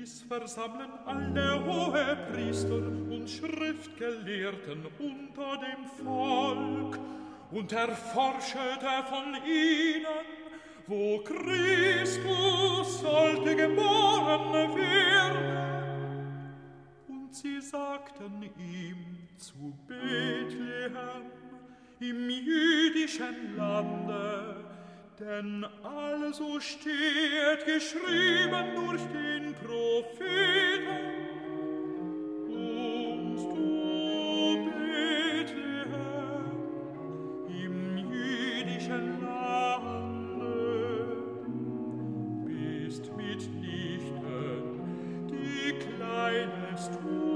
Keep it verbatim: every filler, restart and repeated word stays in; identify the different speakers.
Speaker 1: Dies versammeln alle Hohepriester und Schriftgelehrten unter dem Volk und erforschete von ihnen, wo Christus sollte geboren werden. Und sie sagten ihm zu Bethlehem im jüdischen Lande, denn also steht geschrieben durch den Propheten. Und du, Bethlehem, im jüdischen Lande, bist mitnichten die kleinste